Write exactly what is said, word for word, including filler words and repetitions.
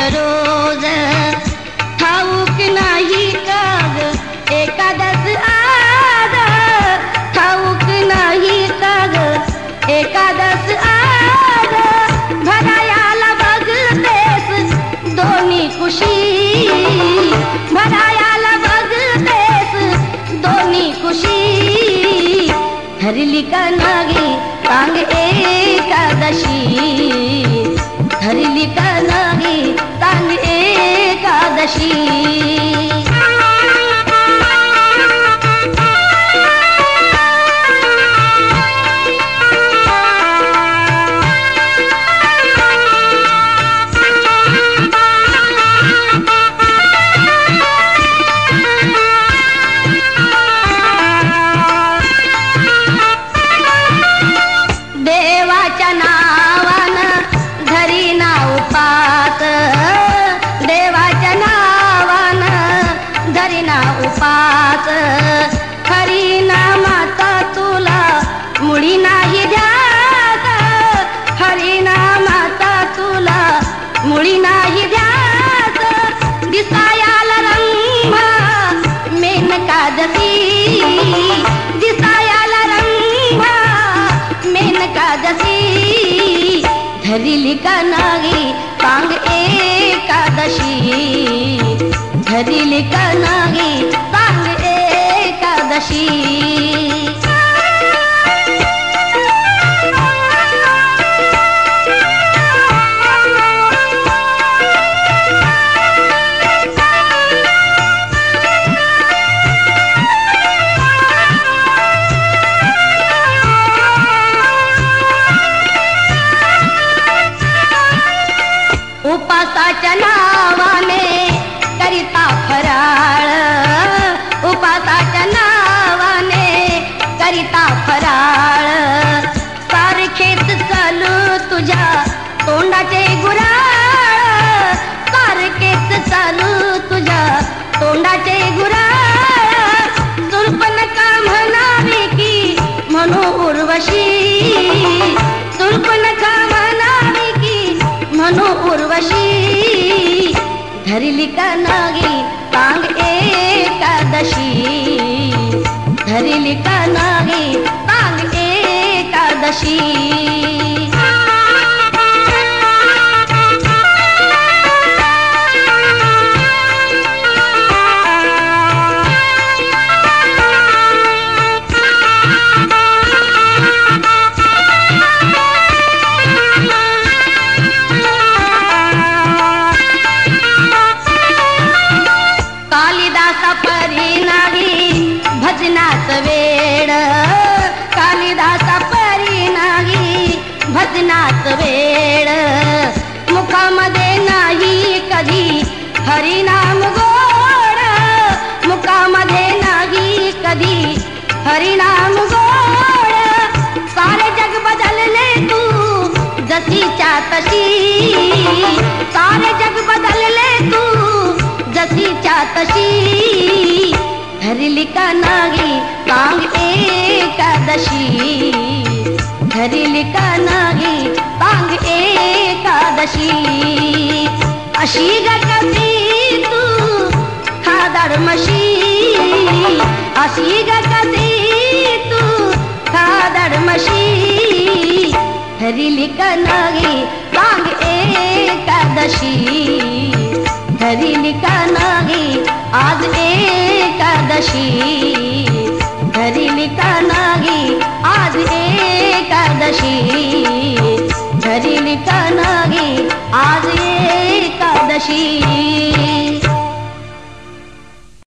रोज ठाऊक नाही का ग एकादस आज ठाऊक नाही का ग एकादस आज भरायाला बघतेस दोन्ही कुशी भरायाला बघतेस दोन्ही कुशी धरली का नागी सांग एकादशी धरली का नागी सांग एकादशी देवाच्या नावानं धरी ना उपास देवाच्या नावानं धरी ना उपास हरी नामाचा तुला मुळी नाही ध्यास हरी नामाचा तुला मुळी नाही ध्यास दिसायाला रंभा मेनका जशी दिसायाला रंभा मेनका जशी धरली का नागी सांग एकादशी धरली का नागी सांग एकादशी उपासाच्या नावाने करिता फराळ उपासाच्या नावाने करिता फराळ सारखेच चालू तुझ्या तोंडाचे गुराळ सारखेच चालू तुझ्या तोंडाचे गुराळ सुरपणका म्हणावी की म्हणू उर्वशी सुरपणका म्हणावी की म्हणू उर्वशी धरली का नागी सांग एकादशी धरली का नागी सांग एकादशी कालिदासा परी नाही भजनाच वेड कालिदासा परी नाही भजनाच वेड मुखामध्ये नाही कधी हरिनाम गोड मुखामध्ये नाही कधी हरिनाम गोड सारे जग बदलले तू जशीच्या तशी सारे जग बदलले तू जशीच्या तशी धरली का नागी सांग एकादशी धरली का नागी सांग एकादशी अशी ग कशी तू खादाड म्हशी अशी ग कशी तू खादाड म्हशी धरली का नागी सांग एकादशी धरली का नागी आज एकादशी धरली का नागी आज एकादशी धरली का नागी आज एकादशी